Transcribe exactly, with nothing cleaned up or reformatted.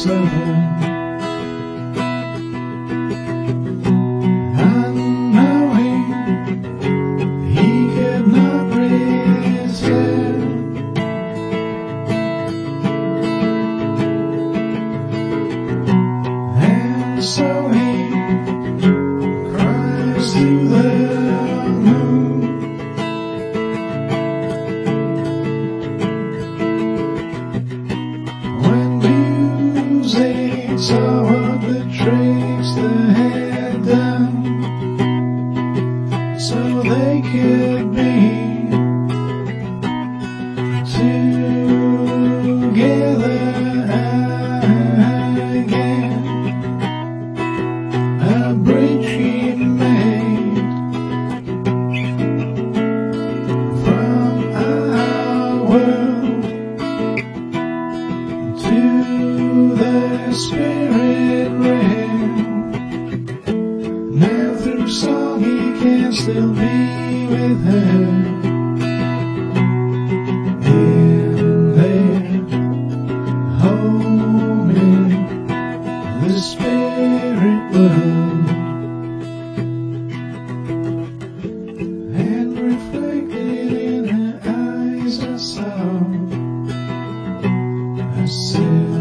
closer, unknowing he could not resist. And so he cries to the moon, when music saw what the tricks they had done, so they could be together again. A bridge he made from our world to the spirit realm. Now through song he can still be with her in their home in the spirit world. And reflected in her eyes I saw a silver